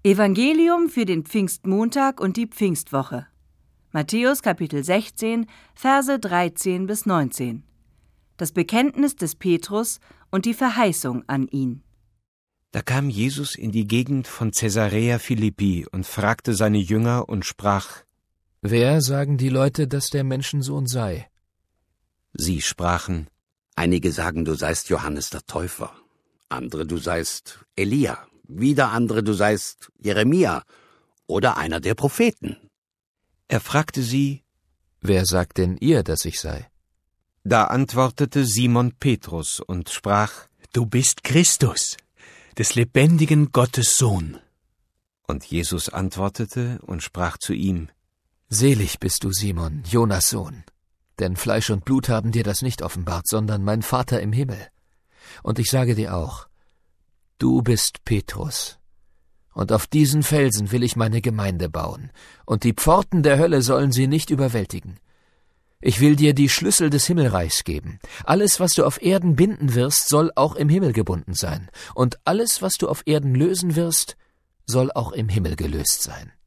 Evangelium für den Pfingstmontag und die Pfingstwoche. Matthäus Kapitel 16, Verse 13 bis 19. Das Bekenntnis des Petrus und die Verheißung an ihn. Da kam Jesus in die Gegend von Caesarea Philippi und fragte seine Jünger und sprach: Wer sagen die Leute, dass der Menschensohn sei? Sie sprachen: Einige sagen, du seist Johannes der Täufer, andere, du seist Elia, wieder andere, du seist Jeremia oder einer der Propheten. Er fragte sie: Wer sagt denn ihr, dass ich sei? Da antwortete Simon Petrus und sprach: Du bist Christus, des lebendigen Gottes Sohn. Und Jesus antwortete und sprach zu ihm: Selig bist du, Simon, Jonas Sohn, denn Fleisch und Blut haben dir das nicht offenbart, sondern mein Vater im Himmel. Und ich sage dir auch, du bist Petrus, und auf diesen Felsen will ich meine Gemeinde bauen, und die Pforten der Hölle sollen sie nicht überwältigen. Ich will dir die Schlüssel des Himmelreichs geben. Alles, was du auf Erden binden wirst, soll auch im Himmel gebunden sein, und alles, was du auf Erden lösen wirst, soll auch im Himmel gelöst sein.